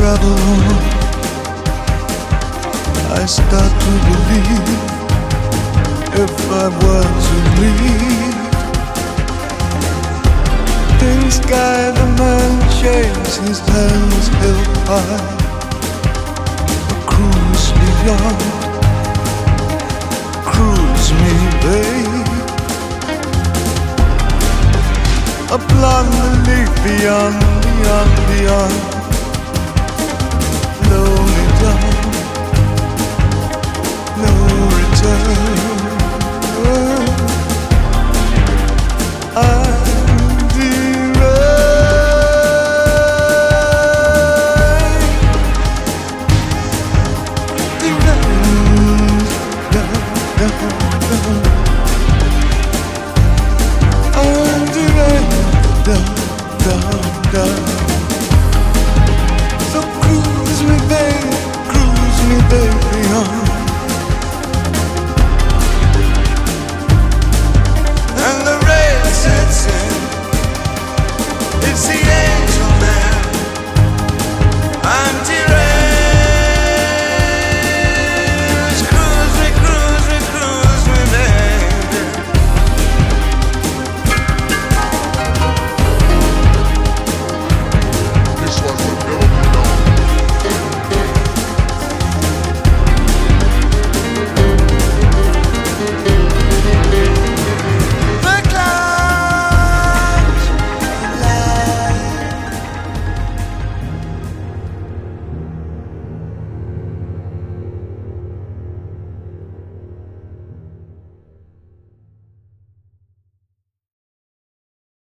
travel on, I start to believe if I were to leave, in sky the man shaves his hands held high, a cruise beyond, cruise me, babe. A blonde leaf beyond, beyond, beyond.